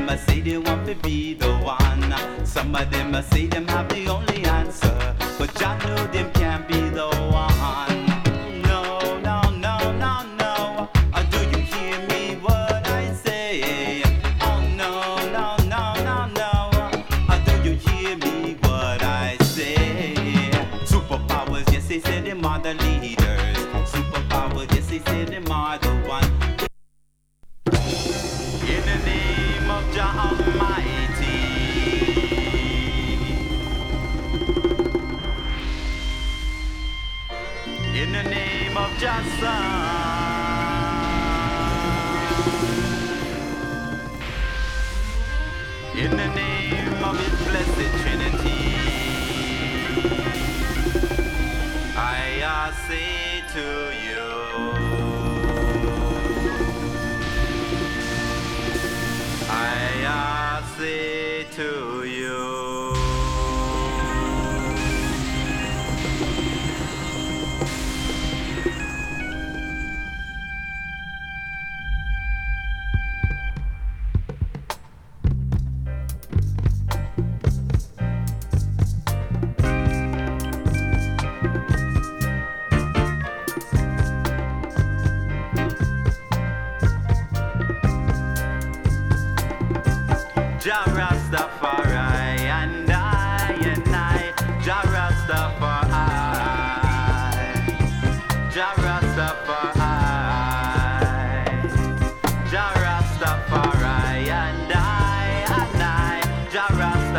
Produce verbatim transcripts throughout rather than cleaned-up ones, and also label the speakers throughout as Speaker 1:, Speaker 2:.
Speaker 1: them a say they want to be the one. Some of them a say them have the only answer, but Jah know them can't be the one. No, no, no, no, no. Uh, do you hear me what I say? Oh no, no, no, no, no. Uh, do you hear me what I say? Superpowers, yes they say them are the leaders. Superpowers, yes they say them are the one. In the name of Jah Almighty, in the name of Jah Son, in the name of His blessed Trinity, I uh, say to you, I uh, say to you, Jah Rastafari and I and I, Jah Rastafari, Jah Rastafari, Jah Rastafari and I and I, Jah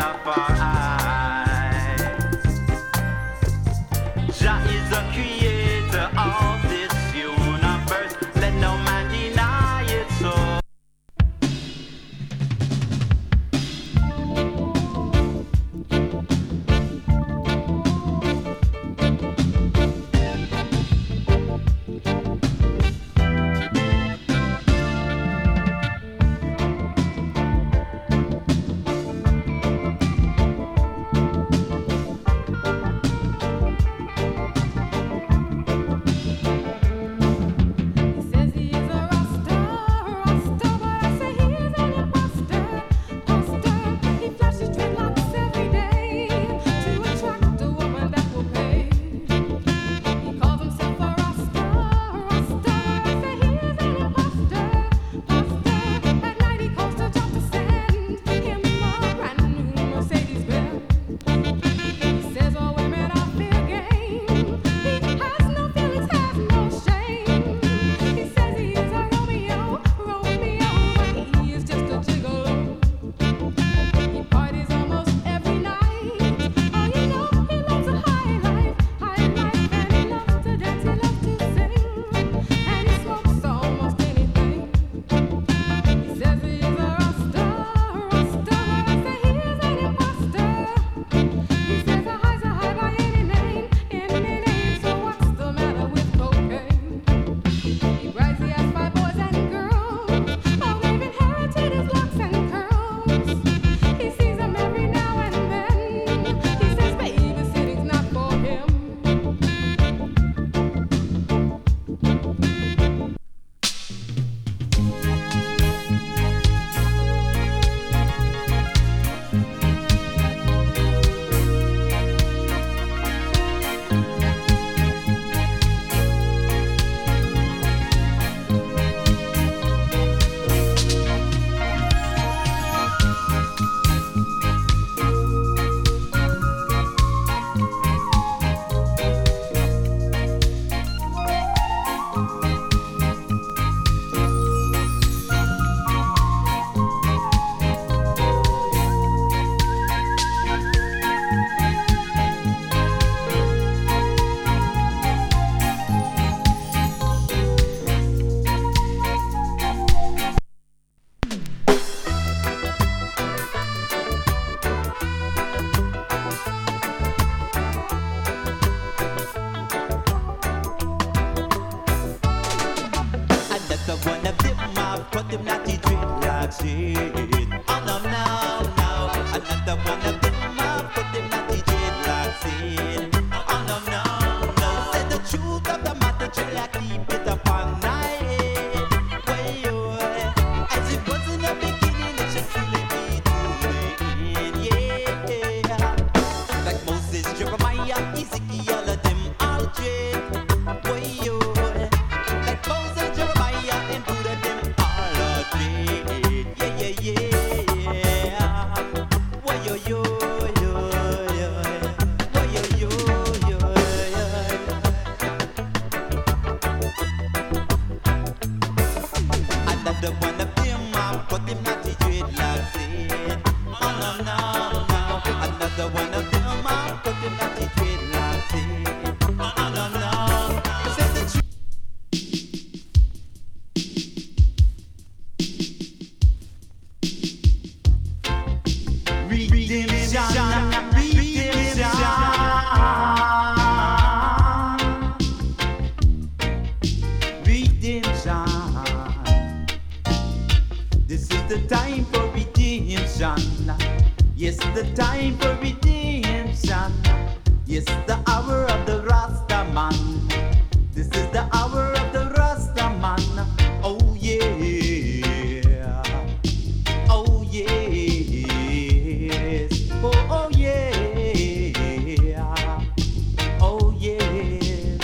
Speaker 1: Rastafari. Jah is the creator of this universe, let no man deny it so. no, no. Another one of them are cutting out the dreadlocks. No, no, no, no. Say the truth. Redemption, redemption, redemption. This is the time for redemption. Yes, the time for redemption. Yes, the hour of the Rasta man. This is the hour of the Rasta man. Oh yeah. Oh yes. Oh, oh yeah. Oh yes.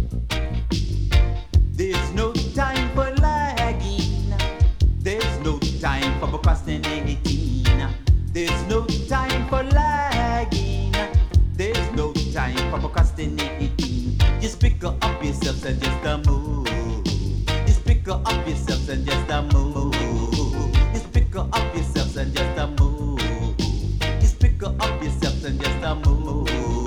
Speaker 1: There's no time for lagging. There's no time for procrastinating. There's no time for lagging. There's no time for procrastinating. Just pick up yourselves and just a move. Just pick up yourselves and just a move. Just pick up yourselves and just a move. Just pick up yourselves and just a move.